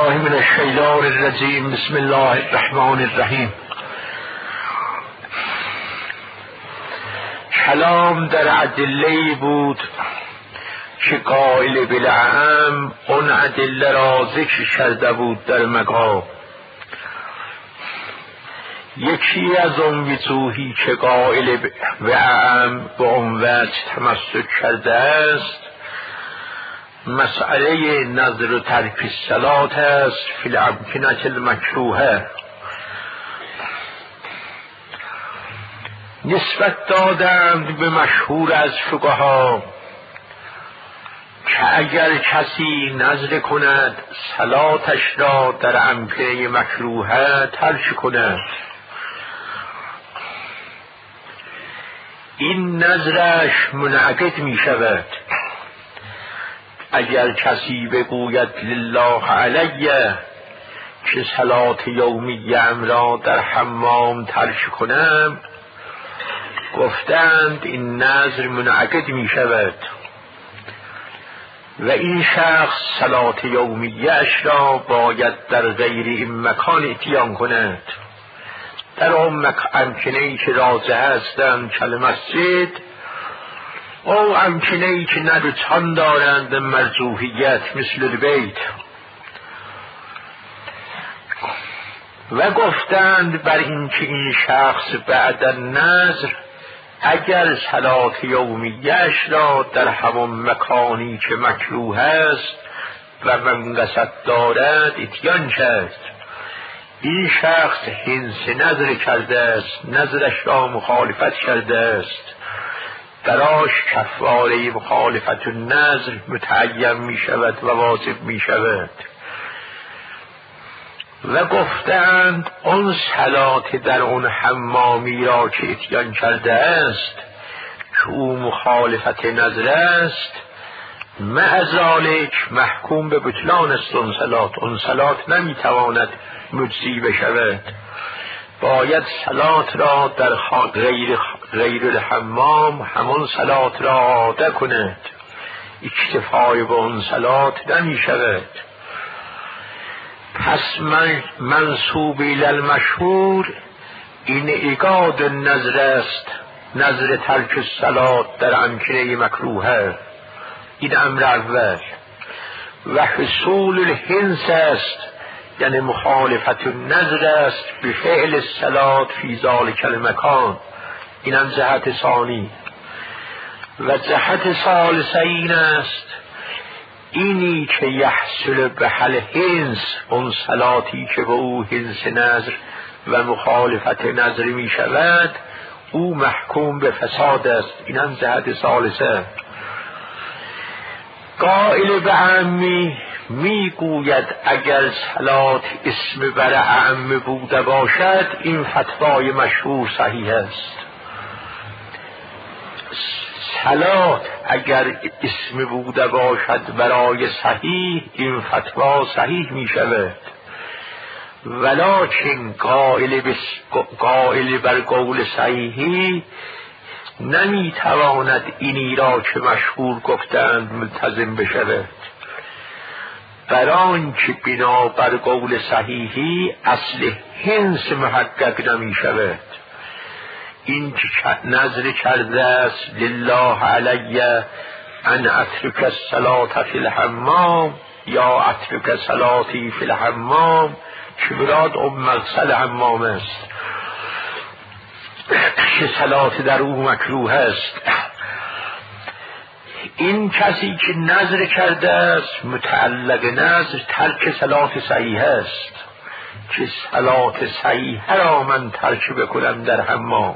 بالله من الشیطان الرجیم. بسم الله الرحمن الرحیم. کلام در ادله بود که قائل بالعام اون ادله را ذکر کرده بود در مقام. یکی از اون وجوهی که قائل به اعم به اون وجه تمسک کرده است مسئله نظر و ترک الصلاة است فی الامکنة المکروهه. نسبت دادند به مشهور از فقها که اگر کسی نظر کند صلاتش را در امکنه مکروهه ترک کند، این نظرش منعقد می شود. اگر کسی بگوید لله علیه که صلات یومیه را در حمام ترک کنم، گفتند این نظر منعقد می شود و این شخص صلات یومیه اش را باید در غیر این مکان اتیان کند. در آن امکنه‌ای که راضی هستند کل مسجد او امکنه‌ای که ندوچان دارند مرجوحیت مثل البیت. و گفتند بر این که این شخص بعد نظر اگر صلات یومیه‌اش را در همون مکانی که مکروه است و منقصد دارد اتیان کرد، این شخص حنس نظر کرده است، نظرش را مخالفت کرده است، براش کفاره مخالفت النظر متعین می شود و واجب می شود. و گفتند اون صلات در اون حمامی را که اتیان کرده است که او مخالفت نظر است، مع ذالک محکوم به بطلان است. اون صلات نمی تواند مجزی بشود، باید صلات را در غیر الحمام همون صلات را عاده کند، اکتفای به اون صلات نمی شود. پس منسوب الی المشهور این ایقاد نظر است، نظر ترک الصلات در امکنه مکروهه. این امر اول. و حصول الحنس است، یعنی مخالفت النظر است به فعل الصلات فی ذلک المکان. اینم جهت ثانی. و جهت ثالثه این است اینی که یحصل به حل حنس، اون صلاتی که به او حنس نظر و مخالفت نظر می شود او محکوم به فساد است. اینم جهت ثالثه. قائل به عمی میگوید اگر صلات اسم بر اعم بوده باشد این فتوای مشهور صحیح است. صلات اگر اسم بوده باشد برای صحیح این فتوا صحیح می شود، ولکن قائل بر قول صحیحی نمی تواند اینی را که مشهور گفتند ملتزم بشود، بران که بنا بر قول صحیحی اصل حنس محقق نمی شود. این که نظر کرده است لله علیه ان اترک الصلاة فی الحمام یا اترک صلاتی فی الحمام، که مراد مغسل حمام است که صلات در او مکروه است. این کسی که نظر کرده است متعلق نظر ترک صلات صحیح است که صلات صحیح را من ترک بکنم در حمام.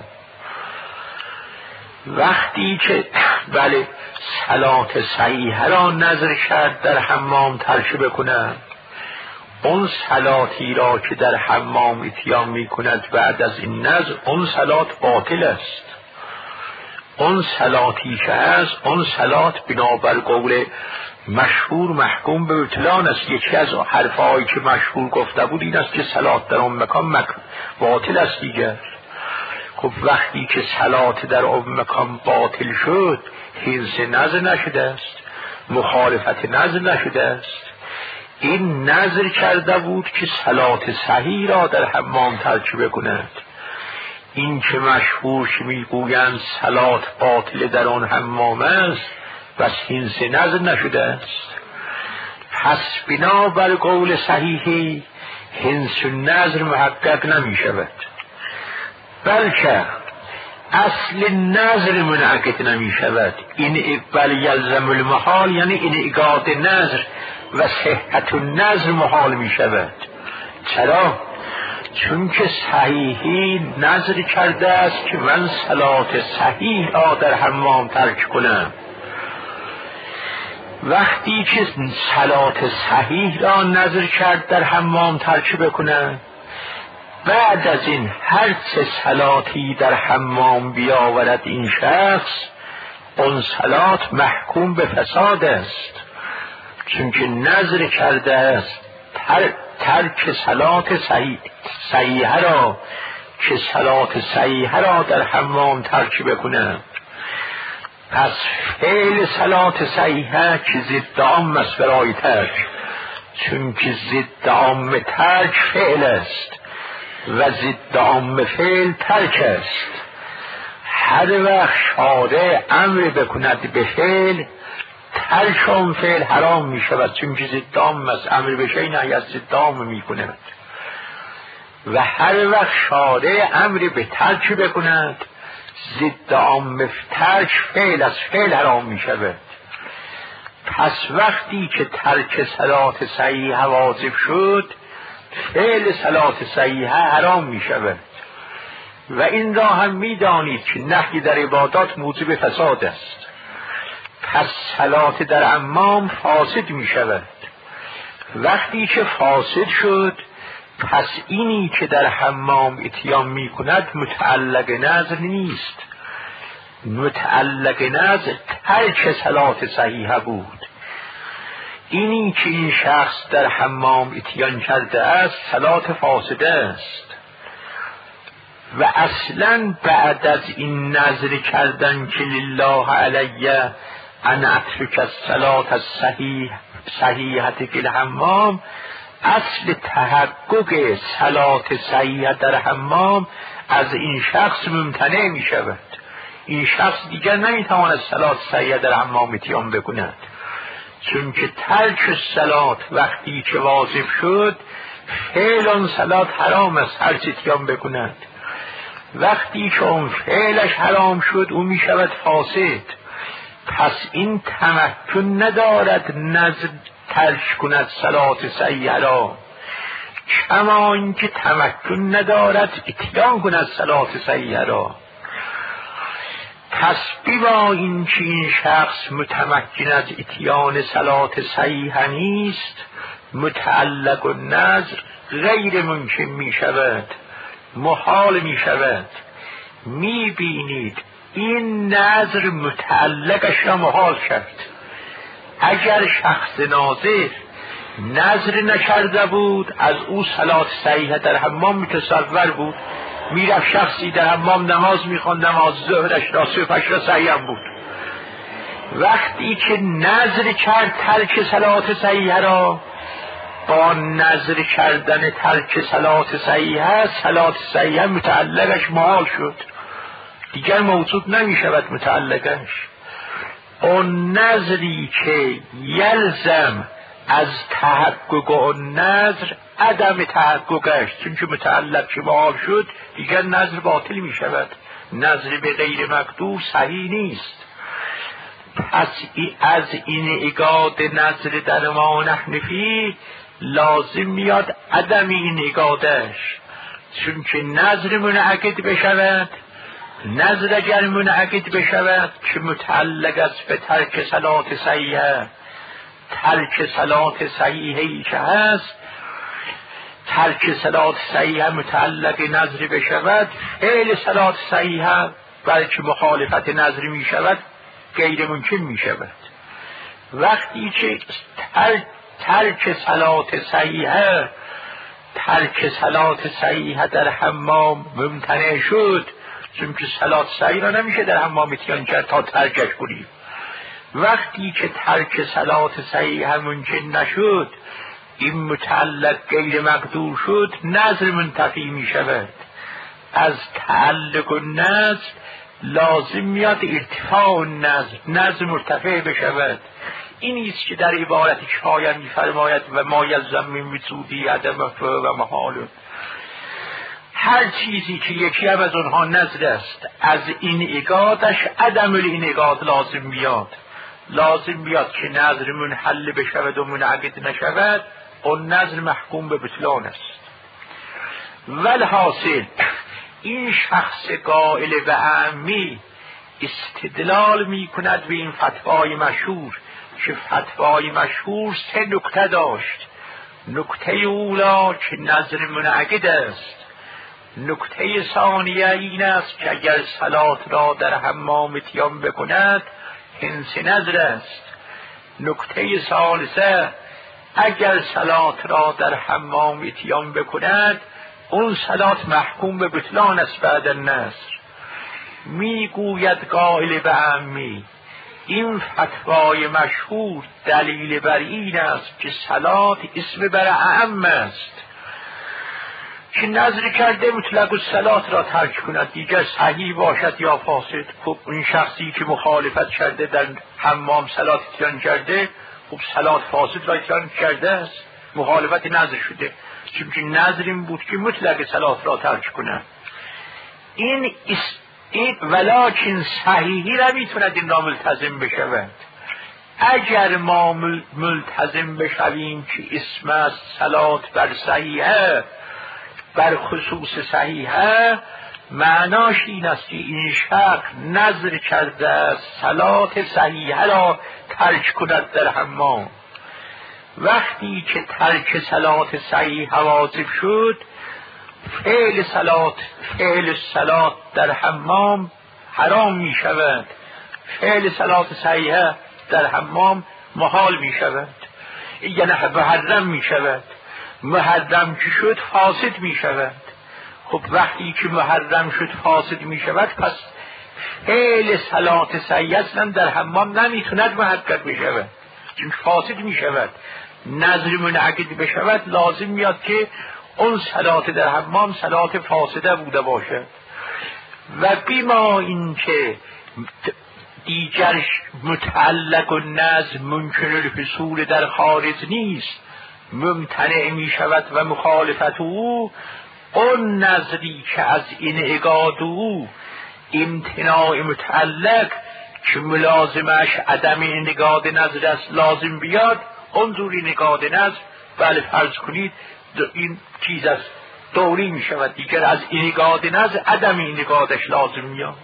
وقتی که بله صلات صحیح را نظر کرد در حمام ترک بکنم، اون صلاتی را که در حمام اتیان می کند بعد از این نظر اون صلات باطل است. اون صلاتی که هست اون صلات بنابر قول مشهور محکوم به بطلان است. یکی از حرفایی که مشهور گفته بود این است که صلات در اون مکان باطل است دیگر. خب وقتی که صلات در اون مکان باطل شد حنس نظر نشده است، مخالفت نظر نشده است، این نظر کرده بود که صلات صحیح را در حمام ترک بکند. این که مشهور میگویند صلات باطل در آن حمام است بس این سه نظر نشده است. پس بنا بر قول صحیحی حنس النظر محقق نمی شود، بلکه اصل نظر منعقد نمی شود. این بل یلزم المحال، یعنی این ایجاد نظر و صحت النظر محال می شود. چرا؟ چون که صحیحی نظر کرده است که من صلات صحیح را در حمام ترک کنم. وقتی که صلات صحیح را نظر کرد در حمام ترک بکنه، بعد از این هر چه صلاتی در حمام بیاورد این شخص، اون صلات محکوم به فساد است، چون که نظر کرده است ترک صلات صحیحه را، که صلات صحیحه را در حمام ترک بکنه. پس فعل صلات صحیحه که ضد عام است برای ترک، چون که ضد عام ترک فعل است و ضد عام فعل ترک است. هر وقت شارع امر بکند به فعل، ترک آن فعل حرام می شود، چون که ضد عام است. امر به شیء نهی از ضد عام می کند. و هر وقت شارع امر به ترک بکند، ضد عام ترک فعل از فعل حرام می شود. پس وقتی که ترک صلات صحیحه واجب شد، فعل صلات صحیحه حرام می شود. و این را هم می دانید که نهی در عبادات موجب فساد است. پس صلات در حمام فاسد می شود. وقتی که فاسد شد، پس اینی که در حمام اتیان می کند متعلق نظر نیست. متعلق نظر ترک صلات صحیحه بود. اینی که این شخص در حمام اتیان کرده است صلات فاسده است. و اصلا بعد از این نظر کردن که لله علیه ان اترک الصلات صحیحه فی الحمام، اصل تحقق صلات صحیحه در حمام از این شخص ممتنع می شود. این شخص دیگر نمیتواند صلات صحیحه در حمام اتیان بکند، چون که ترک صلات وقتی که واجب شد، فعل آن صلات حرام است هر چه اتیان بکند. وقتی که اون فعلش حرام شد، اون می شود فاسد. پس این تمکن ندارد نظر ترک کند صلات صحیحه را، کما اینکه تمکن ندارد اتیان کند صلات صحیحه را. پس با این که این شخص متمکن از اتیان صلات صحیحه نیست، متعلق النظر غیر ممکن می شود، محال می شود. می بینید این نظر متعلقش را محال کرد. اگر شخص ناظر نظر نکرده بود، از او صلات صحیحه در حمام متصور بود. میرفت شخصی در حمام نماز میخوند، نماز ظهرش را صبحش را صحیح بود. وقتی که نظر کرد ترک صلات صحیحه را، با نظر کردن ترک صلات صحیحه، صلات صحیحه متعلقش محال شد، دیگر موجود نمی شود متعلقش. اون نظری که یلزم از تحقق اون نظر عدم تحققش، چون که متعلق که محال شد، دیگر نظر باطل می شود. نظر به غیر مقدور صحیح نیست. پس از این ایجاد نظر در ما نحن فیه لازم میاد عدم این ایجادش، چون که نظر منعقد بشود. نظر اگر منعقد بشود که متعلق است به ترک صلات صحیحه، ترک صلات صحیحه‌ای که هست، ترک صلات صحیحه متعلق نظر بشود، فعل صلات صحیحه بلکه مخالفت نظر می شود، غیر ممکن می شود. وقتی که ترک صلات صحیحه در حمام ممتنع شد، چون که صلات صحیحه را نمیشه در حمام اتیان کرد تا ترکش کنیم. وقتی که ترک صلات صحیحه ممکن نشد، این متعلق غیر مقدور شد نظر منتفی می شود. از تعلق و نظر لازم میاد ارتفاع نظر مرتفع بشود. این است که در عبارت شایع می فرماید و ما یلزم من وجودی عدمه و محال. هر چیزی که یکی هم از اونها نظر است، از این ایقادش عدم این ایقاد لازم بیاد که نظر منحل بشود و منعقد نشود، اون نظر محکوم به بطلان است. والحاصل این شخص قائل به اعمی استدلال می کند به این فتوای مشهور که فتوای مشهور 3 نکته داشت. نکته اولا که نظر منعقد است. نکته ثانیه این است که اگر صلات را در حمام اتیان بکند حنس نظر است. نکته ثالثه اگر صلات را در حمام اتیان بکند اون صلات محکوم به بطلان است بعد النظر. میگوید قائل به عمی این فتوای مشهور دلیل بر این است که صلات اسم بر اعم است که نظر کرده مطلق الصلات را ترک کند، دیگر صحیح باشد یا فاسد. خب این شخصی که مخالفت کرده در حمام صلات اتیان کرده، خب صلات فاسد را اتیان کرده است، مخالفت نظر شده، چون نظر این بود که مطلق صلات را ترک کند. این ولیکن صحیحی را میتوند این را ملتزم بشود. اگر ما ملتزم بشویم که اسم است صلات بر صحیحه، بر خصوص صحیحه، معناش این است که این شخص نظر کرده است صلات صحیحه را ترک کند در حمام. وقتی که ترک صلات صحیحه واجب شد، فعل صلات در حمام حرام می شود، فعل صلات صحیحه در حمام محال می شود، یعنی محرم می شود. محرم که شد فاسد می شود. خب وقتی که محرم شد فاسد می شود، پس فعل صلات صحیحه اصلا در حمام نمیتوند محقق بشود، چون فاسد می شود. نظر منعقد بشود لازم میاد که اون صلات در حمام صلات فاسده بوده باشد. و بیما این که دیگر متعلق و نظر ممکن الحصول در خارج نیست، ممتنع می شود و مخالفت او، اون نظری که از این عقاد او امتناع متعلق که ملازمش عدم این عقاد نظر است لازم بیاد، انظور این عقاد نظر بله فرض کنید این چیز است دوری می شود، دیگر از این عقاد نظر عدم این عقادش لازم میاد.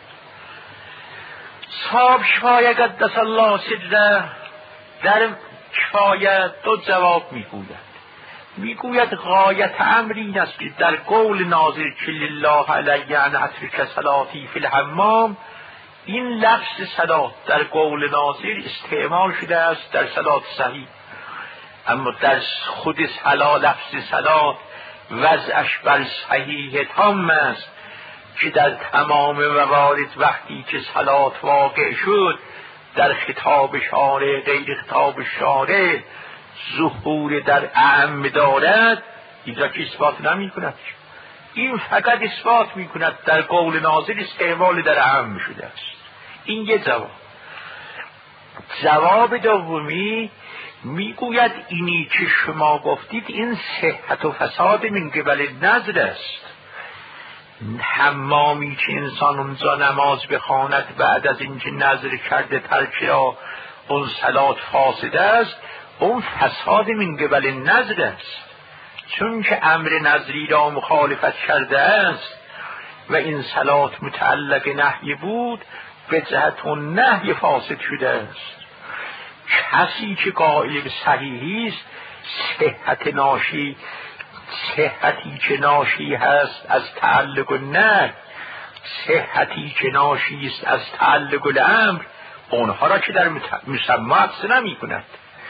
صاحب شفایه قدس الله سره در شفایه 2 جواب میگوید غایت امر این است که در قول ناظر که لله علی ان اترک صلاتی فی الحمام، این لفظ صلات در قول ناظر استعمال شده است در صلات صحیح، اما در خود لفظ صلات وضعش بر صحیح تام است که در تمام موارد وقتی که صلات واقع شد در خطاب شارع غیر خطاب شارع ظهور در اعم دارد، اینجا که اثبات نمی کند، این فقط اثبات می کند در قول ناظر استعمال در اعم شده است. این یه جواب. جواب دومی میگوید اینی که شما گفتید این صحت و فساد من قبل نظر است. حمامی که انسان اونجا نماز بخواند بعد از اینکه نظر کرده ترک را اون صلات فاسده است، اون فساد من قبل نظر است، چون که امر نظری را مخالفت کرده است و این صلات متعلق نهی بود، به جهت اون نهی فاسد شده است. کسی که قائل به صحیحی است، صحتی که ناشی هست از تعلق النهی، صحتی که ناشی است از تعلق الامر، اونها را که در مسمى عکس نمی کند.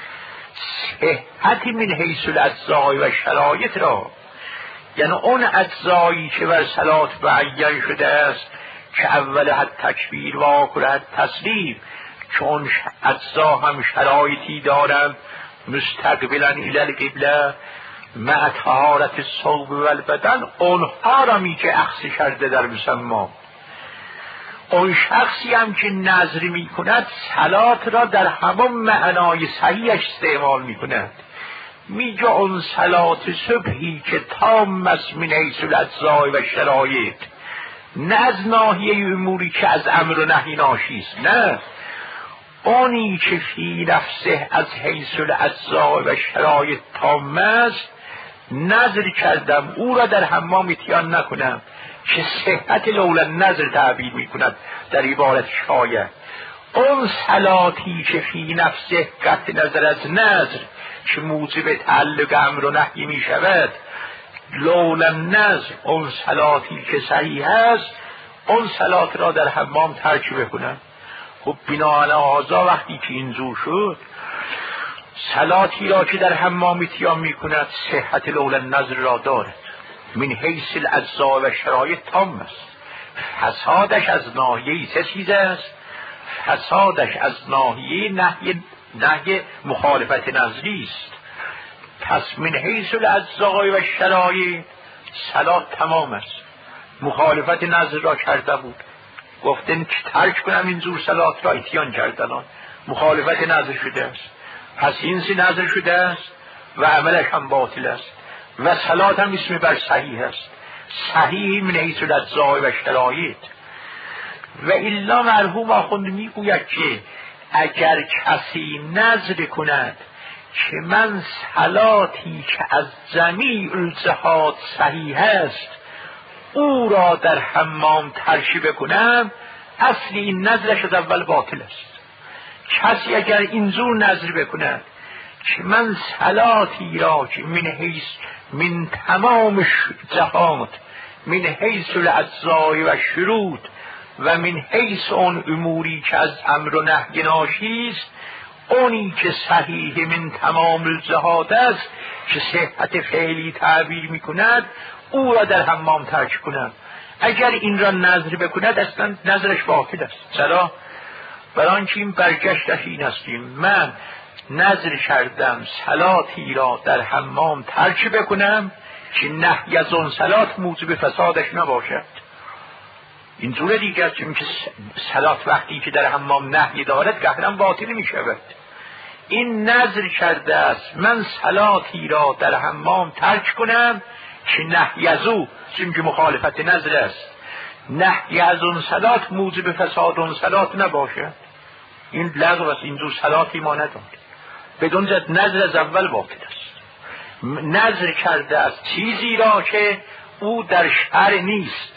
صحتی من حیث الاجزاء و شرایط را، یعنی اون اجزایی که بر صلات بیان شده است که اول حد تکبیر و آخر حد تسلیم، که اون اجزا هم شرایطی دارند مستقبلا الی القبله مع طهارت الثوب و البدن، اونها را که اخذ کرده در مسما. اون شخصی هم که نظر می کند صلات را در همون معنای صحیحش استعمال می کند. میگه اون صلات صبحی که تام است من حیث الاجزاء و شرایط، نه از ناحیه اموری که از امر و نهی ناشی است، نه اونی که فی نفسه از حیث الاجزاء و شرایط تام است، نظر کردم او را در حمام اتیان نکنم، که صحت لولا نظر تعبیر می کند در عبارت شایع. اون صلاتی که فی نفسه قطع نظر از نظر که موجب تعلق امر و نهی می شود، لولا نظر، اون صلاتی که صحیح است، اون صلات را در حمام ترک بکنم. خب بناء هذا وقتی که اینجور شد، صلاتی را که در حمام اتیان می کند صحت لولا نظر را دارد، من حیث الاجزاء و شرایط تام است. فسادش از ناحیه سه چیز است. فسادش از ناحیه نهی مخالفت نظری است. پس من حیث الاجزاء و شرایط صلات تمام است. مخالفت نظر را کرده بود، گفتن که ترک کنم اینجور صلات را، اتیان کردن، مخالفت نظر شده است. پس این سی نظر شده است و عملش هم باطل است و صلات هم اسم بر صحیح است. صحیح من حیث الاجزاء و شرایط. و الا مرحوم آخوند میگوید که اگر کسی نظر کند که من صلاتی که از جمیع الجهات صحیح است او را در حمام ترک بکنم، اصل این نظرش از اول باطل است. کسی اگر اینجور نظر بکند که من صلاتی را که من تمام جهات، من حیث الاجزاء و شروط و من حیث اون اموری که از امر و نهی ناشی است، اونی که صحیح من تمام الجهات است که صحت فعلی تعبیر می کند، او را در حمام ترک کنم. اگر این را نظر بکند اصلا نظرش باطل است. چرا؟ برای آنکه این برگشتش این هستیم، من نظر کردم صلاتی را در حمام ترک بکنم که نهی از اون صلات موجب فسادش نباشد. اینجور دیگر چون که صلات وقتی که در حمام نهی دارد قهرم باطل می شود. این نظر کرده است من صلاتی را در حمام ترک کنم که نهی از او، چون که مخالفت نظر است، نهی از اون صلات موجب فساد اون صلات نباشد. این لغو است، اینجور صلاتی ما ندارد. بدون جد نظر از اول باطل است. نظر کرده است چیزی را که او در شرع نیست.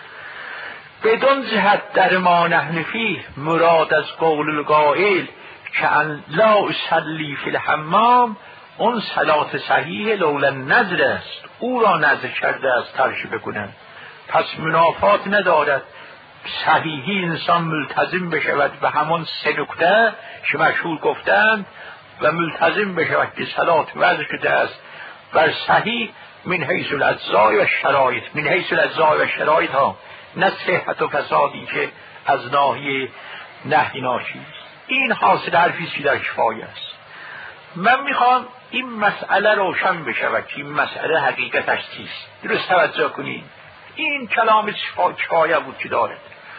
بدون جهت در ما نحن فیه مراد از قول القائل که ان لا اصلی فی الحمام، اون صلات صحیح لولا نظر است، او را نظر کرده است ترک بکنن. پس منافات ندارد صحیحی انسان ملتزم بشود و همون سه نکته که مشهور گفتند و ملتزم بشود که صلات وضع شده است بر صحیح من حیث الاجزاء و شرایط، من حیث الاجزاء و شرایط ها، نه صحت و فسادی که از ناحیه نهی ناشی است. این حاصل حرفی که در کفایه است. من میخوام این مسئله روشن بشود که این مسئله حقیقتش چیست. درست توجه کنید. این کلام کفایه بود که دارد.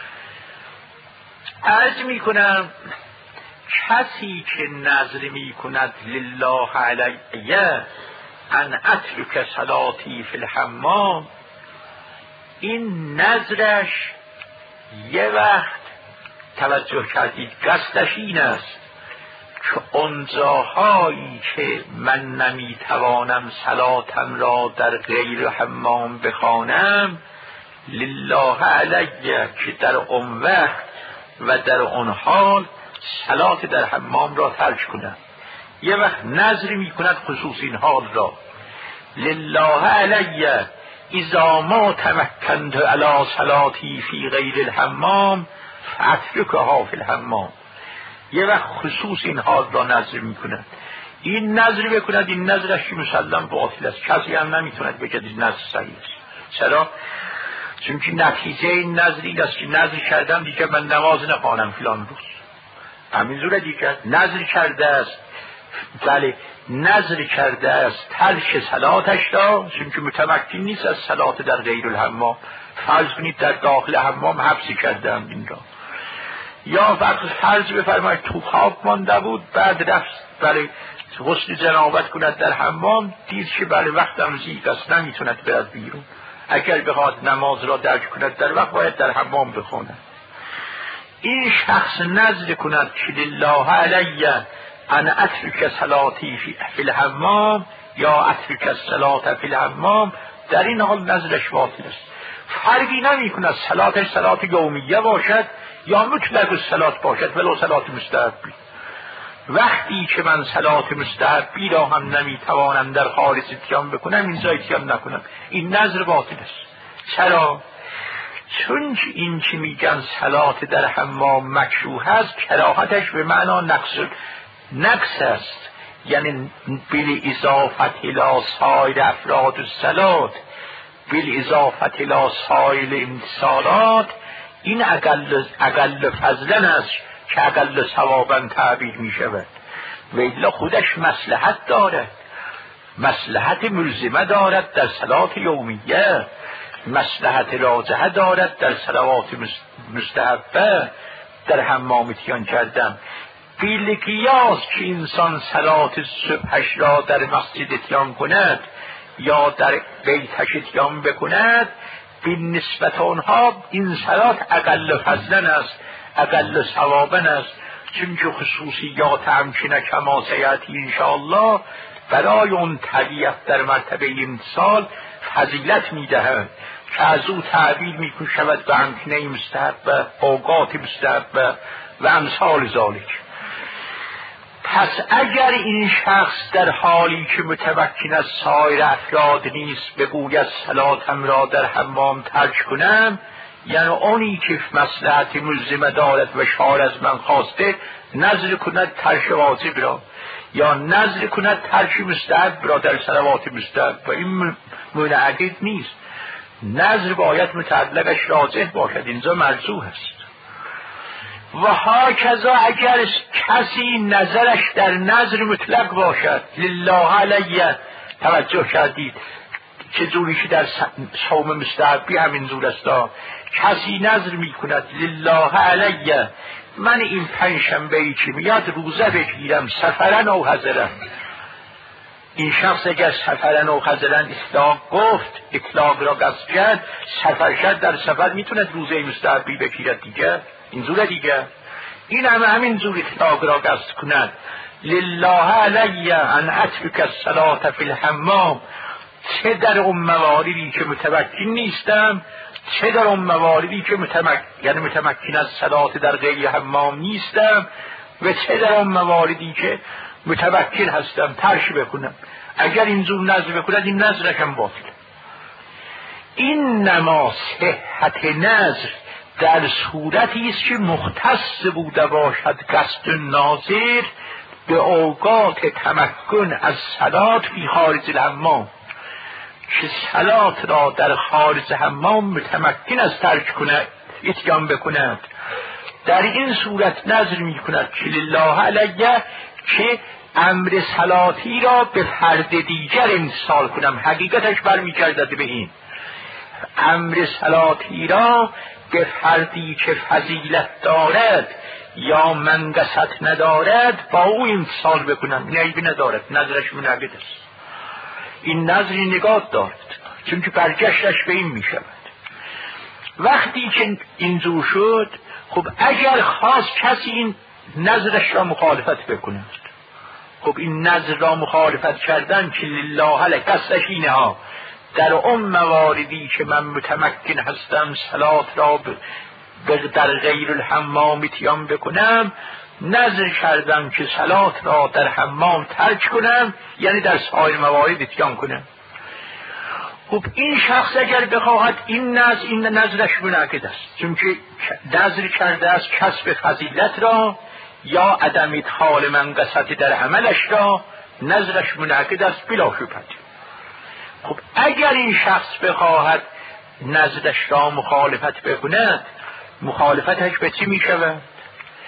عرض میکنم کسی که نظر میکند لله علیه ان اترک صلاتی فی الحمام، این نظرش یه وقت توجه کردید قصدش این است که اون جاهایی که من نمیتوانم صلاتم را در غیر حمام بخوانم لله علیه، که در اون وقت و در اون حال صلات در حمام را ترک کنم. یه وقت نظر می کند خصوص این حال را، لله علیه اذا ما تمکنت علی صلاتی فی غیر الحمام فاترکها فی الحمام. یه وقت خصوص این حال را نظر می کند. این نظر بکند، این نظرش مسلم باطل است. کسی هم نمیتوند بگه این نظر صحیح است. چرا؟ چون که نتیجه این نظر این است که نظر کردم دیگه من نماز نخوانم فلان روز. همینجوره دیگه نظر کرده است بله نظر کرده است ترک صلاتش را، چون که متمکن نیست از صلات در غیر الحمام. فرض کنید در داخل حمام حبسی کردند این را، یا فرض بفرمایید تو خواب مانده بود، بعد رفت برای غسل جنابت کند در حمام، دید که برای وقت امزیق است نمیتوند برد بیرون. اگر بخواد نماز را درک کند در وقت باید در حمام بخواند. این شخص نذر کند که لله علی ان اترک صلاتی فی الحمام یا اترک الصلاة فی الحمام، در این حال نذرش باطل است. فرقی نمی کند صلاتش صلات یومیه باشد یا مطلق الصلات باشد ولو صلات مستحبی. وقتی که من صلات مستحبی را هم نمیتوانم در خارج اتیان بکنم، اینجا اتیان نکنم، این نذر باطل است. چرا؟ چون این که میگن صلات در حمام مکروه است، کراهتش به معنا نقص است، یعنی بالاضافه الی سایر افراد الصلات، بالاضافه الی سایر امتصالات، این اقل فضلا است که اقل ثوابا تعبیر می شود. و الا خودش مصلحت دارد، مصلحت ملزمه دارد در صلات یومیه، مصلحت راجحه دارد در صلوات مستحبه در حمام اتیان کردن. بیل قیاس که انسان صلات صبحش را در مسجد اتیان کند یا در بیتش اتیان بکند، بین نسبت آنها این صلات اقل فضلا است، اقل ثوابا است، چون که خصوصیات همچنه کما سیاتی انشاءالله برای اون طبیعت در مرتبه امتصال فضیلت میدهد که از او تعبیر میکن شود به امکنه مستحب، اوقات مستحب و امثال ذالک. پس اگر این شخص در حالی که متمکن از سایر افراد نیست بگوید صلاتم را در حمام ترک کنم، یعنی اونی که مصلحت ملزمه دارد و شار از من خواسته، نذر کند ترک واجب را یا نذر کند ترک مستحب را در صلوات مستحب، و این منعقد نیست. نذر باید متعلقش راجح باشد، اینجا مرجوح است. و هاکذا اگر کسی نظرش در نذر مطلق باشد، لله علیه، توجه کردید که جوری که در صوم مستحبی همین جور است، کسی نذر می کند لله علیه من این پنجشنبه‌ای که میاد روزه بگیرم سفرن او حضرن. این شخص اگر سفرن او حضرن اطلاق گفت، اطلاق را قصد کرد، سفر شد، در سفر میتوند روزه مستحبی بگیرد دیگه، این زور دیگه. این همین زور اطلاق را قصد کند لله علی ان اترک الصلاة فی الحمام، چه در اون مواردی که متمکن نیستم، چه در اون مواردی که متمکن از صلات در غیر حمام نیستم، و چه در اون مواردی که متمکن هستم ترک بکنم. اگر این زور نذر بکند، این نذرشم باطل. این نما صحت نذر در صورتی است که مختص بوده باشد قصد ناظر به اوقات تمکن از صلات فی خارج الحمام، که صلات را در خارج حمام متمکن از ترک کند، اتیان بکند. در این صورت نذر می کند که لله علیه که امر صلاتی را به فرد دیگر امتثال کنم. حقیقتش برمیگردد به این امر صلاتی را به فردی که فضیلت دارد یا منقصت ندارد با او امتثال بکنم، عیبی ندارد، نظرش منعقد است. این نظری نگاه دارد، چون که برگشتش به این می شود. وقتی که اینجور شد، خب اگر خواست کسی این نظرش را مخالفت بکند، خب این نظر را مخالفت کردن که لله علیه قصدش اینه ها، در اون مواردی که من متمکن هستم صلات را در غیر الحمام اتیان بکنم، نظر کردم که صلات را در حمام ترک کنم، یعنی در سایر موارد اتیان کنم. خب این شخص اگر بخواهد این نظرش منعقد است، چون که نظر کرده است کسب فضیلت را یا عدم ادخال منقصت در عملش را، نظرش منعقد است بلا شبهه. خب اگر این شخص بخواهد نظرش را مخالفت بکند، مخالفتش به چی می شود؟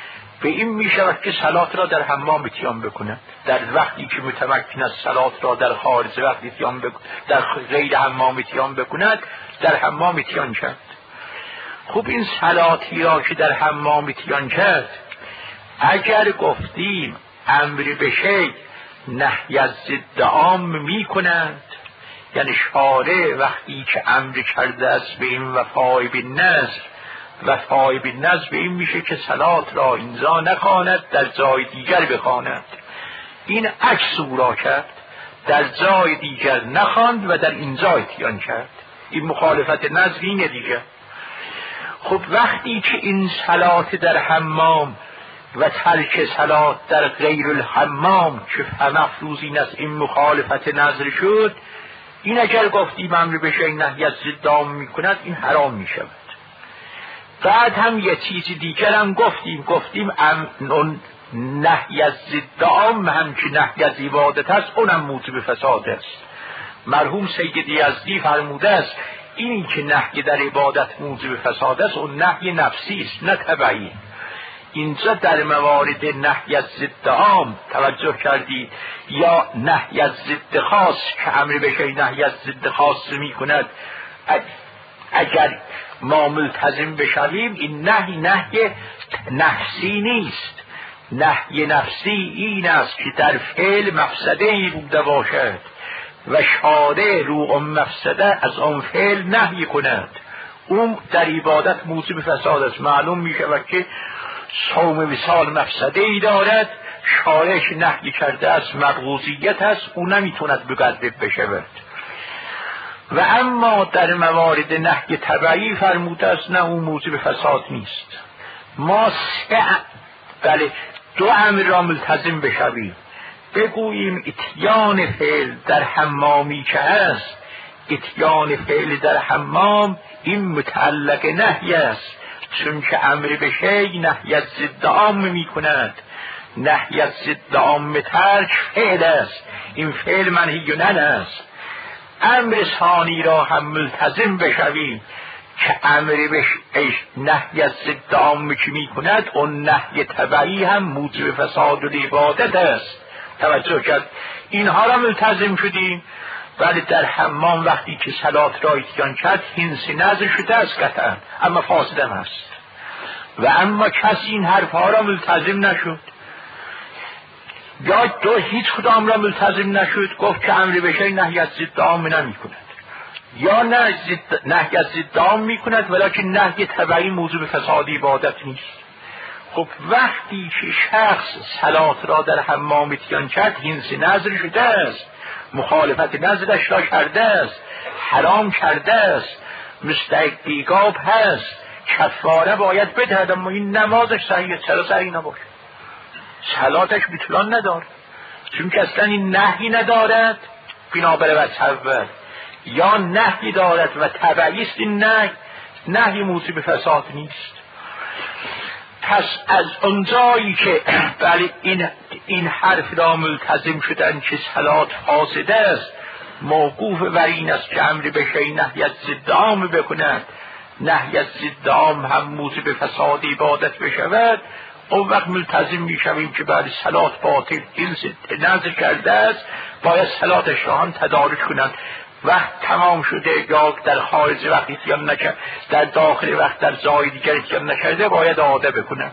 به این می شود که صلات را در حمام اتیان بکند. در وقتی که متمکن است صلات را در خارج وقت اتیان در غیر حمام اتیان بکند، در حمام اتیان کرد. خوب این صلاتی را که در حمام اتیان کرد، اگر گفتیم امری به شیء نهی از ضد عام می کند، یعنی شارع وقتی که امر کرده است به این وفای بالنذر، وفای بالنذر به این میشه که صلات را اینجا نخواند، در جای دیگر بخواند. این عکس او را کرد، در جای دیگر نخواند و در اینجا اتیان کرد. این مخالفت نذر اینه دیگه. خب وقتی که این صلات در حمام و ترک صلات در غیر الحمام که مفروض این است، این مخالفت نذر شد، این اگر گفتیم امر به شیء نهی از ضد عام میکند، این حرام میشود. بعد هم یه چیز دیگر هم گفتیم نهی از ضد عام هم که نهی از عبادت است، اونم موجب فساد است. مرحوم سید یزدی فرموده است اینی که نهی در عبادت موجب فساد است، اون نهی نفسی است نه تبعی. اینجا در موارد نهی از ضد عام توجه کردید، یا نهی از ضد خاص که امر به شیء نهی از ضد خاص می کند، اگر ما ملتزم بشویم این نهی نفسی نیست. نهی نفسی این است که در فعل مفسده ای بوده باشد و شارع رو اون مفسده از آن فعل نهی کند، اون در عبادت موجب فساد است. معلوم می شود که صوم وصال مفسده ای دارد، شارعش نهی کرده است، مبغوضیت است، او نمیتوند مکذب بشود. و اما در موارد نهی تبعی فرموده است نه، اون موجب فساد نیست. ما دو امر را ملتزم بشویم، بگوییم اتیان فعل در حمامی که است، اتیان فعل در حمام این متعلق نهی است، چون که امر به شیء نهی از ضد عام می کند. نهی از ضد عام ترک فعل است، این فعل منهی و نهی است. امر ثانی را هم ملتزم بشویم که امر به نهی از ضد عام که می کند، اون نهی تبعی هم موجب فساد و عبادت است. توجه کرد؟ اینها را ملتزم شدیم. ولی در حمام وقتی که صلات را اتیان کرد، هنس نذر شده است قطعا، اما فاسدم است. و اما کسی این حرفها را ملتزم نشد، یا هیچ کدام را ملتزم نشد، گفت که امر به شیء نهی از ضد عام نمی کند، یا نهی از ضد عام می کند ولکن نهی تبعی موجب فساد عبادت نیست. خب وقتی که شخص صلات را در حمام اتیان کرد، هنس نذر شده است، مخالفت نذرش را کرده است، حرام کرده است، مستحق ایقاب هست، کفاره باید بدهد، اما این نمازش صحیح، چرا صحیح نباشه؟ صلاتش بطلان نداره، چون که اصلا این نهی ندارد بنابر وجه، یا نهی دارد و تبعی است، این نهی موجب فساد نیست. پس از اونجایی که بله این حرف را ملتزم شدن که صلات فاسده است، موقوف بر این است که امر به شیء نهی از ضد عام بکند، نهی از ضد عام هم موجب فساد عبادت بشود، اون وقت ملتزم میشویم که بعد صلات باطل این نذر کرده است، باید صلاتش را هم تدارک کنند. وقت تمام شده یا در خارج وقت اتیان نکرد، در داخل وقت در جای دیگر اتیان نکرده، باید عاده بکنند.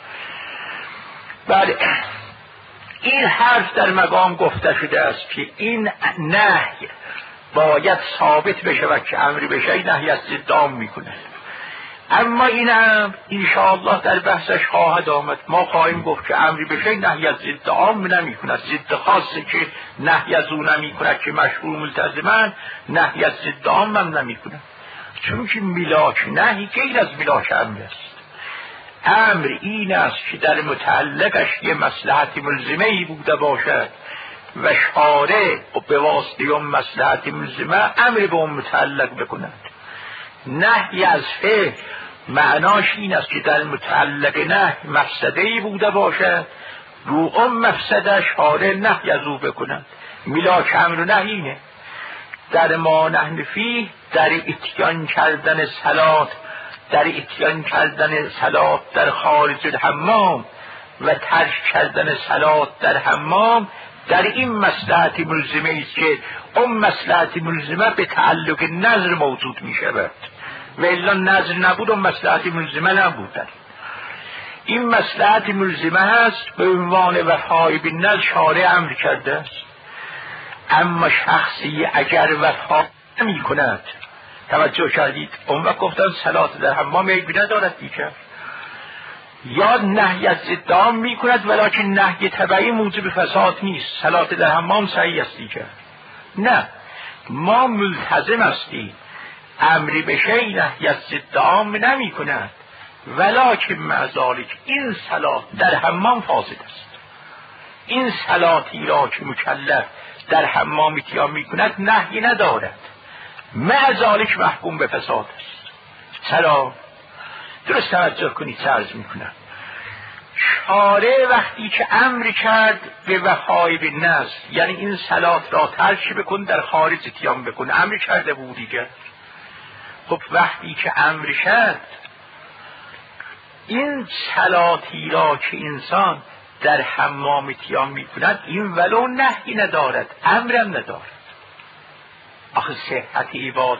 بله، این حرف در مقام گفته شده است که این نهی باید ثابت بشه که امر به شیء نهی از ضد عام میکنه. اما این هم انشاءالله در بحثش خواهد آمد. ما خواهیم گفت که امر به شیء نهی از ضد عام نمی کند، ضد خاصی که نهی از او نمی کند که مشروع ملتزمان، نهی از ضد عام هم نمی کند، چون که ملاک نهی غیر از ملاک امر است. امر این است که در متعلقش یه مصلحت ملزمه ای بوده باشد و شارع به واسطه اون مصلحت ملزمه امر به اون متعلق بکند. نهی از فعل معناش این است که در متعلق نهی مفسده ای بوده باشد، رو اون مفسده شارع نهی از او بکند. ملاک امر و نهی اینه. در ما نحن فیه، در اتیان کردن صلات، در اتیان کردن صلات در خارج الحمام و ترک کردن صلات در حمام در این مصلحت ملزمه است که اون مصلحت ملزمه به تعلق نظر موجود می شود و الا نظر نبود اون مصلحت ملزمه نبود. این مصلحت ملزمه هست به عنوان وفای به نظر شارع امر کرده است. اما شخصی اگر وفا نمی کند، توجه کردید، اون وقت گفتن صلات در حمام عیبی ندارد دیگر، یا نهی از ضد می کند ولکن نهی تبعی موجب فساد نیست، صلات در حمام صحیح است دیگر. نه، ما ملتزم هستیم امری به شیء نهی از ضد عام نمی کند ولکن مع ذلک این صلات در حمام فاسد است. این صلاتی را که مکلف در حمام اتیان می کند نهی ندارد، مع ذلک محکوم به فساد است. چرا؟ درست توجه کنید چه عرض می کنم. شارع وقتی که امر کرد به وفای به نظر، یعنی این صلات را ترک بکن در خارج اتیان بکن، امر کرده بود دیگر. خب وقتی که امر کرد این صلاتی را که انسان در حمام اتیان می کند این ولو نهی ندارد امرم ندارد. آخه صحت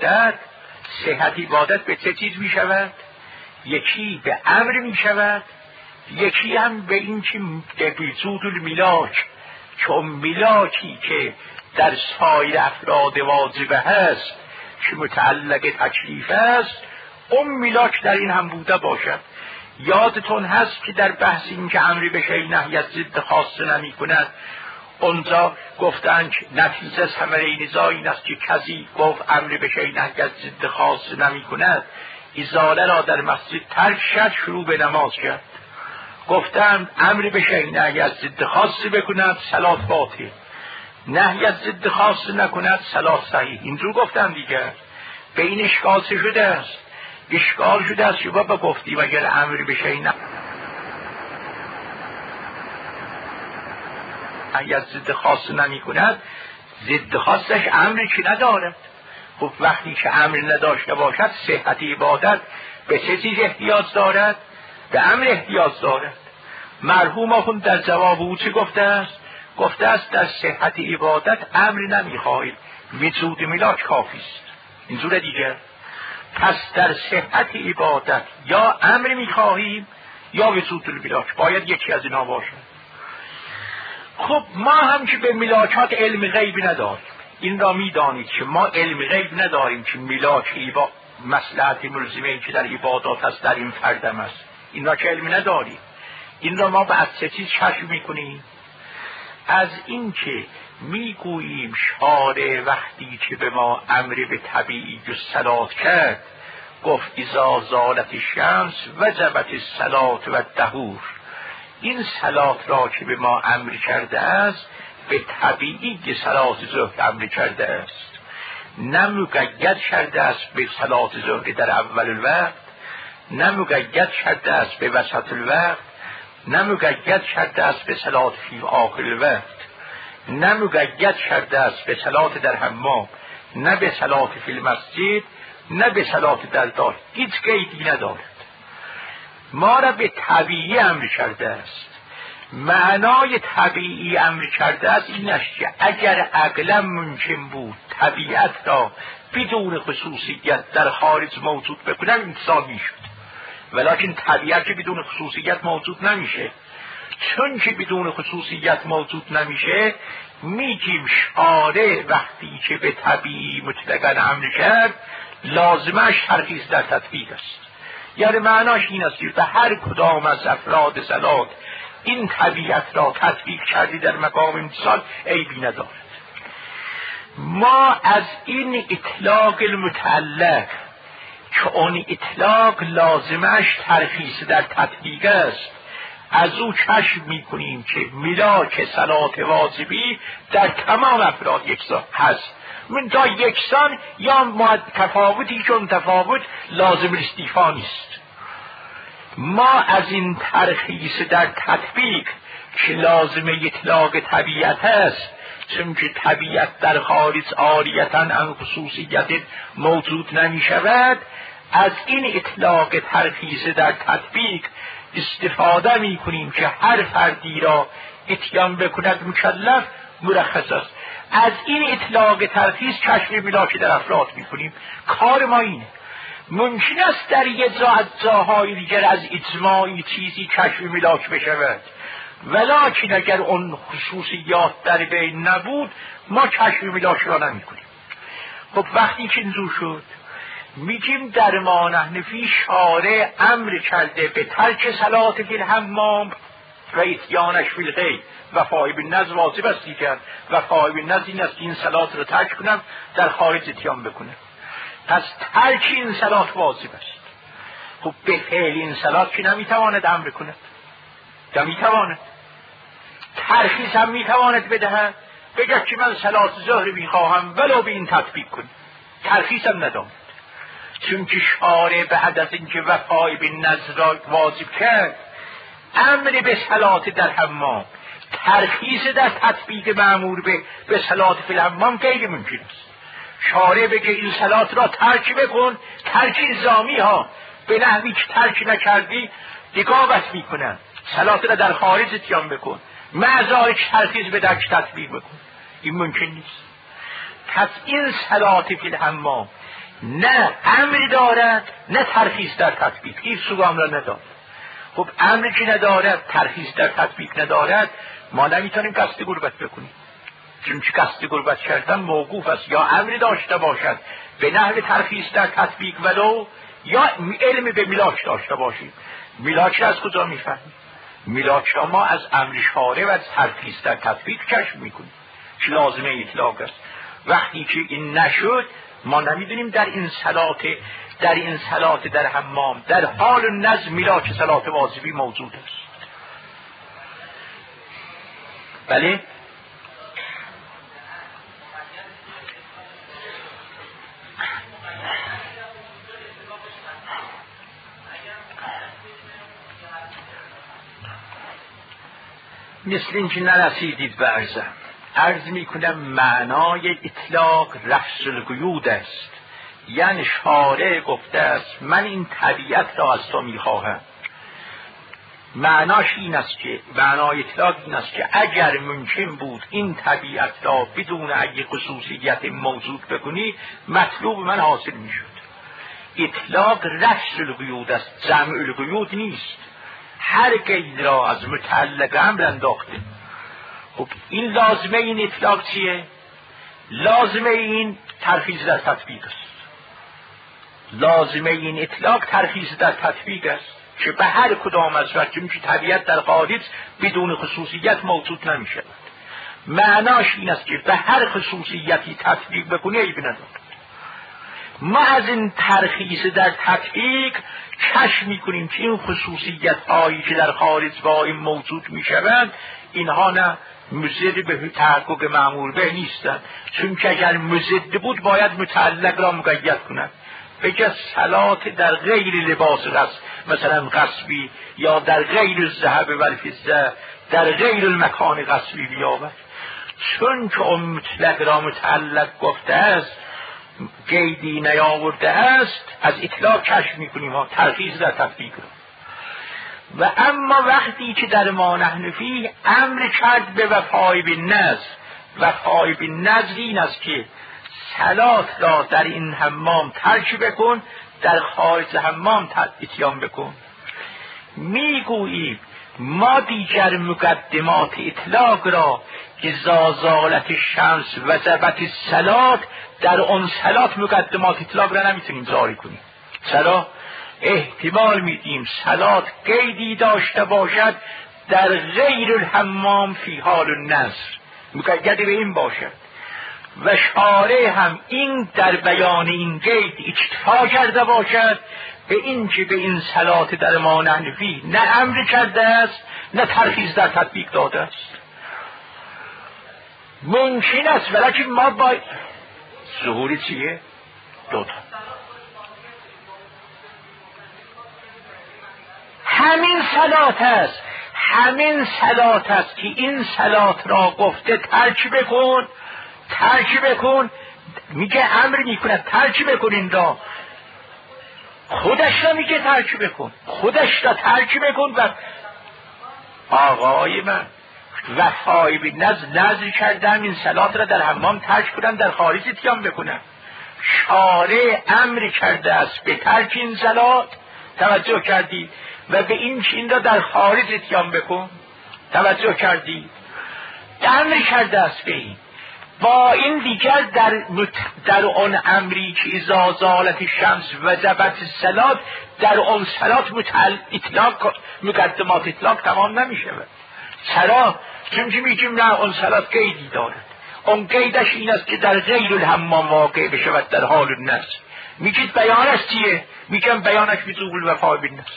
عبادت به چه چیز می شود؟ یکی به امر می شود، یکی هم به این که بوجود الملاک، چون ملاکی که در سایر افراد واجبه هست که متعلق تکلیف است، اون ملاک در این هم بوده باشد. یادتون هست که در بحث این که امری به شیء نهی از ضد خاص نمی کند، اونجا گفتن که نتیجه ثمره نزاع این است که کسی گفت امری به شیء نهی از ضد خاص نمی کند، ازاله را در مسجد ترک شد، شروع به نماز کرد. گفتن امری به شیء نهی از ضد خاص بکند صلات باطل، نهی از ضد خاص نکند صلات صحیح. اینجور گفتن دیگر. به این اشکال شده است، اشکال شده است که بابا گفتی و اگر امری به شیء نهی از ضد خاص نمی کند، ضد خاصش امری که ندارد. خب وقتی که امر نداشته باشد صحت عبادت به چه چیز احتیاج دارد؟ به امر احتیاج دارد. مرحوم آخوند در جواب او چه گفته است؟ گفته است در صحت عبادت امر نمیخواهید، وجود ملاک کافی است. اینجور دیگر. پس در صحت عبادت یا امر میخواهیم یا وجود الملاک، باید یکی از اینا باشد. خب ما هم که به ملاکات علم غیب نداریم، این را میدانید که ما علم غیب نداریم که ملاک مصلحت ملزمه که در عبادات هست در این فردم است، این را که علم نداریم. این را ما به از چه چیز کشف میکنیم؟ از این که میگوییم شارع وقتی که به ما امر به طبیعی و صلات کرد، گفت اذا زالت الشمس وجبت الصلاة و الطهور. این صلات را که به ما امر کرده است به طبیعی صلات ظهر امر کرده است، نه مقید کرده است به صلات ظهر در اول الوقت، نه مقید کرده است به وسط الوقت، نه مقید کرده است به صلات فی آخر الوقت، نه مقید کرده است به صلات در حمام، نه به صلات فی المسجد، نه به صلات در دار. هیچ قیدی ندارد. ما را به طبیعی امر کرده است. معنای طبیعی امر کرده است این است که اگر عقلا ممکن بود طبیعت را بدون خصوصیت در خارج موجود بکنم امتثال میشد، ولیکن طبیعت که بدون خصوصیت موجود نمیشه. چون که بدون خصوصیت موجود نمیشه، میگیم شارع وقتی که به طبیعی مطلقاً امر کرد لازمش ترخیص در تطبیق است. یعنی معناش این است که به هر کدام از افراد صلات این طبیعت را تطبیق کردی در مقام امتثال عیبی ندارد. ما از این اطلاق المتعلق که اون اطلاق لازمش ترخیص در تطبیق است، از او کشف میکنیم که ملاک صلات واجبی در تمام افراد یکسان هست. من تا یکسان یا تفاوتی چون تفاوت لازم استیفا نیست. ما از این ترخیص در تطبیق که لازم اطلاق طبیعت است، چون که طبیعت در خارج عاریتاً عن خصوصیت موجود نمی شود، از این اطلاق ترخیص در تطبیق استفاده میکنیم که هر فردی را اتیان بکند مکلف مرخص است. از این اطلاق ترخیص کشف ملاک در افراد میکنیم. کار ما اینه. ممکن است در یک اجزاهای دیگر از اجماعی چیزی کشف ملاک بشود، ولکن اگر اون خصوصیات در بین نبود ما کشف ملاک را نمیکنیم. خب وقتی که اینجور شد میگیم در ما نحنفی شارع امر کرده به ترک صلات فی الحمام و اتیانش فی الغیب. وفای بالنذر واجب است دیگر. وفای بالنذر این است که این صلات رو ترک کنم، در خارج اتیان بکنم. پس ترک این صلات واجب است. خب به فعل این صلات که نمیتواند امر کند، نمیتواند. ترخیص هم میتواند بدهد، بگه که من صلات ظهر میخواهم ولو به این تطبیق کنی. ترخیص هم ندامد، چون که شارع بعد از اینکه وفای بالنذر را واجب کرد امر به صلات در حمام، ترخیص در تطبیق مأمور به صلات فی الحمام غیر ممکن است. شارع بگه این صلات را ترک بکن، ترک الزامی ها، به نحوی که ترک نکردی دیگاوت میکنن، صلات را در خارج اتیان بکن، معذارک ترخیص به در تطبیق بکن. این ممکن نیست. پس این صلات فی الحمام نه امر دارد نه ترخیص در تطبیق، هیچ سوگام را ندارد. خب امر که ندارد، ترخیص در تطبیق ندارد، ما نمیتونیم قصد غربت بکنیم، چون که قصد غربت کردن موقوف است یا امر داشته باشد به نحو ترخیص در تطبیق ولو، یا علم به ملاک داشته باشیم. ملاک از کجا میفهمیم؟ ملاک ما از امر شارع و از ترخیص در تطبیق کشف میکنیم که لازمه اطلاق است. وقتی که این نشد ما نمیدونیم در این صلات در حمام در حال نظم ملاک صلات واجبی موجود است. بله مثل اینکه نرسیدید به عرض میکنم معنای اطلاق رفض القیود است. یعنی شارع گفته است من این طبیعت را از تو میخواهم. معناش این است که معنای اطلاق این است که اگر ممکن بود این طبیعت را بدون ای خصوصیت موجود بکنی مطلوب من حاصل میشد. اطلاق رفض القیود است، جمع القیود نیست. هر قید را از متعلق امر انداخته. خب این لازمه این اطلاق چیه؟ لازمه این ترخیص در تطبیق است. لازمه این اطلاق ترخیص در تطبیق است که به هر کدام از وقت، چون که طبیعت در خارج بدون خصوصیت موجود نمی شود. معناش این است که به هر خصوصیتی تطبیق بکنه عیب ندارد. ما از این ترخیص در تطبیق کشف میکنیم که این خصوصیت هایی که در خارج با این موجود میشوند اینها نه مضر به تحقق مأمور به نیستند، چون که اگر مضر بود باید متعلق را مقید کند. بگه صلات در غیر لباس غصب، مثلا غصبی، یا در غیر الذهب و الفضه، در غیر المکان غصبی بیابد. چون که اون مطلق را متعلق گفته است، قیدی نیاورده است، از اطلاق کشف میکنیم ها ترخیص در تطبیق را. و اما وقتی که در ما نحنفی امر کرد به وفای بالنذر، وفای بالنذر این است که صلات را در این حمام ترک بکن، در خارج حمام اتیان بکن. میگوییم ما دیگر مقدمات اطلاق را که زازالت شمس و ضبط صلات، در اون صلات مقدمات اطلاق را نمیتونیم جاری کنیم. چرا؟ احتمال میدیم صلات قیدی داشته باشد در غیر الحمام فی حال النذر، مقید به این باشد. و شارع هم این در بیان این قید اکتفا کرده باشد به این که به این صلات در ما نحنفی نه امر کرده است نه ترخیص در تطبیق داده است. ممکن است ولیکن ما با ظهور چیه؟ دوتا همین صلات است، همین صلات است که این صلات را گفته ترک بکن، میگه امر میکنه ترک بکن این را. خودش را میگه ترک بکن، خودش را ترک بکن. و آقای من وفای به نظر کردم این صلات را در حمام ترک کنم، در خارج اتیان بکنم. شارع امر کرده است به ترک این صلات، توجه کردی، و به این که این را در خارج اتیان بکن، توجه کردی، امر کرده است به این. با این دیگر در اون امری که اذا زالت الشمس وجبت الصلات، در اون صلات اطلاق مقدمات اطلاق تمام نمیشه. چرا؟ چون که میگیم نه اون صلات قیدی دارد. اون قیدش این است که در غیر الحمام واقع بشود در حال النصر. میگید بیانش چیه؟ میگم بیانش بذوق الوفا بالنصر.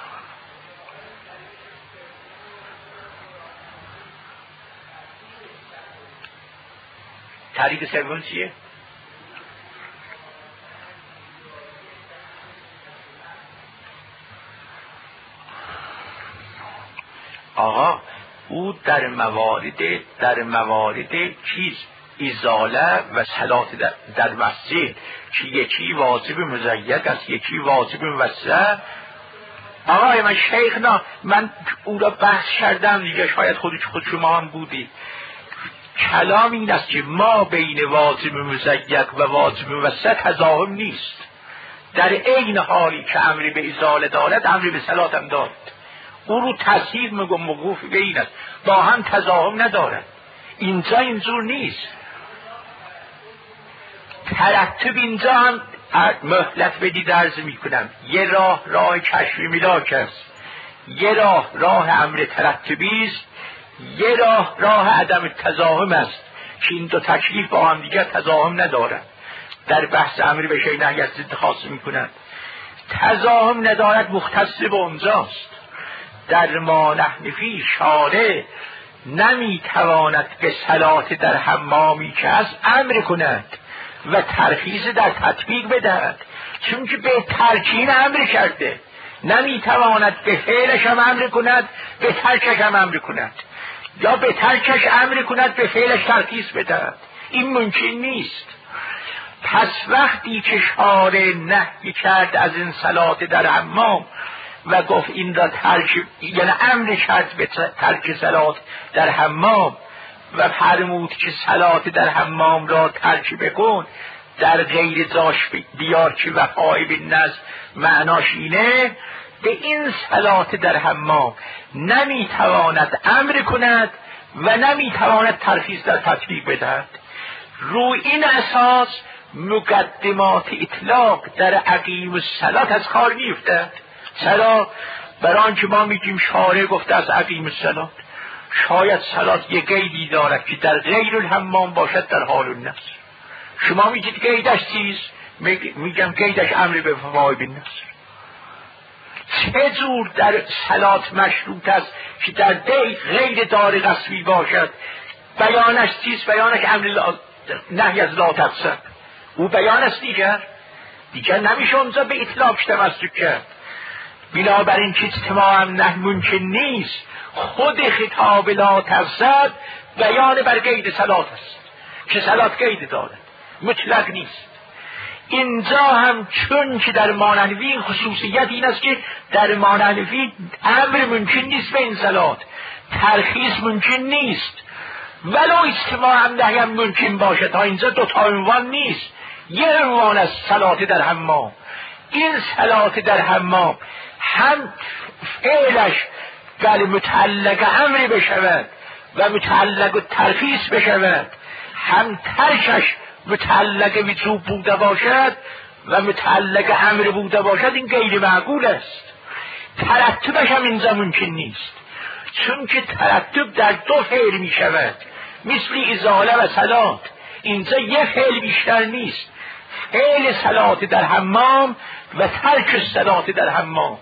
تعریف سوم چیه؟ آقا او در موارد چیز ازاله و صلات در مسجد که یکی واجب مزید است، یکی واجب موسع. آقای من شیخنا، من او را بحث کردم دیگه، شاید خود شما هم بودی. کلام این است که ما بین واجب مزید و واجب موسع تضاهم نیست. در عین حالی که امری به ازاله دارد امری به صلات هم دارد. او رو تصحیح موقوف به این است، با هم تضاهم ندارد. اینجا اینجور نیست. ترتب اینجا هم مهلت بدید عرض می کنم. یه راه کشف ملاک است، یه راه امر ترتبی است، یه راه عدم تضاهم است که این دو تکلیف با هم دیگر تضاهم ندارد. در بحث امر به شیء نهی از ضد خاص می کنند. تضاهم ندارد، مختص به اونجاست. در ما نحن فی شارع نمیتواند به صلات در حمامی که از امر کند و ترخیص در تطبیق بدهد، چون که به ترکین امر کرده. نمیتواند به فعلش هم امر کند، به ترکش هم امر کند، یا به ترکش امر کند به فعلش ترخیص بدهد. این ممکن نیست. پس وقتی که شارع نهی کرد از این صلات در حمام و گفت این را ترک، یعنی امر کرد به ترک صلات در حمام و فرمود که صلات در حمام را ترک بکن، در غیر جاش بیار که وفای بالنصر معناش اینه به این صلات در حمام نمیتواند امر کند و نمیتواند ترخیص در تطبیق بدهد. روی این اساس مقدمات اطلاق در عقیم الصلات از کار میافتد. چرا؟ برای آنکه ما میگیم شارع گفته از عقیم الصلات. شاید صلات یک قیدی دارد که در غیر الحمام باشد در حال النصر. شما میگید قیدش چیست؟ میگم قیدش امر به وفای بالنصر. چه جور در صلات مشروط است که در غیر دار قصوی باشد؟ بیانش چیست؟ بیانش امر نهی از لا تفسد. او بیان است دیگر نمیشه اونجا به اطلاق تمسک کرد. بنابراین که اجتماع هم نه ممکن نیست. خود خطاب لا تفسد بیان بر قید صلات است که صلات قید دارد، مطلق نیست. اینجا هم چون که در مانحنفی خصوصیت این است که در مانحنفی امر ممکن نیست به این صلات، ترخیص ممکن نیست، ولو اجتماع هم نهی هم ممکن باشه. تا اینجا دو تا عنوان نیست، یه عنوان است صلات در حمام. این صلات در حمام هم فعلش بل متعلق امر بشود و متعلق ترخیص بشود، هم ترکش متعلق وجوب بوده باشد و متعلق امر بوده باشد. این غیر معقول است. ترتبش هم اینجا ممکن نیست، چون که ترتب در دو فعل می شود، مثل ازاله و صلات. اینجا یه فعل بیشتر نیست، فعل صلات در حمام و ترک صلات در حمام.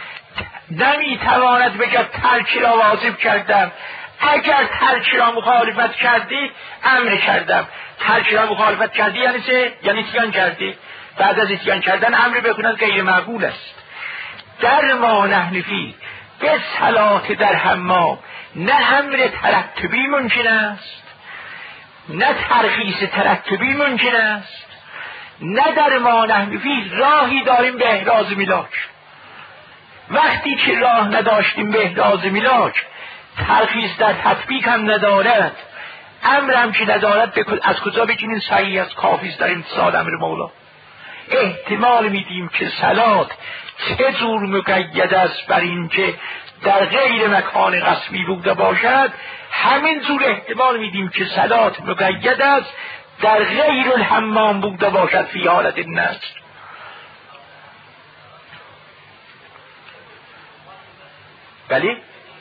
نمیتواند بگه ترک را واجب کردم، اگر ترک را مخالفت کردی امر کردم. ترک را مخالفت کردی یعنی چه؟ یعنی اتیان کردی. بعد از اتیان کردن امر بکنند غیر معقول است. در ما نحنفی به صلات در حمام نه امر ترتبی ممکن است، نه ترخیص ترتبی ممکن است، نه در ما نحن فیه راهی داریم به احراز میلاک. وقتی که راه نداشتیم به احراز میلاک، ترخیص در تطبیق هم ندارد، امر هم که ندارد، از کجا بگیریم صحیح از کافیست در امتثال امر مولا؟ احتمال میدیم که صلات چه جور مقید است بر این که در غیر مکان قسمی بوده باشد، همین جور احتمال میدیم که صلات مقید است در غیر الحمام بوده باشد فی حالت النصر. بله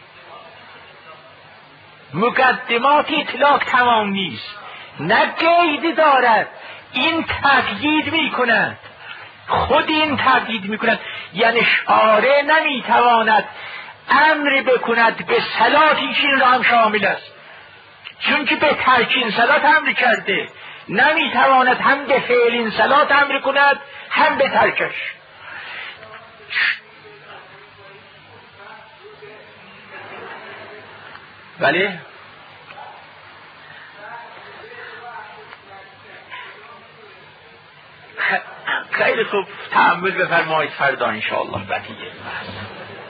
مقدمات اطلاق تمام نیست، نه قید دارد، این تقیید میکند، خود این تقیید میکند. یعنی شارع نمیتواند امر بکند به صلاتی که این را هم شامل است، چون که به ترکین صلات امر کرده، نمیتواند هم به فعلین صلات امر کند هم به ترکش. بله خیلی خوب، تأمل بفرمایید فردا انشاءالله بقیه.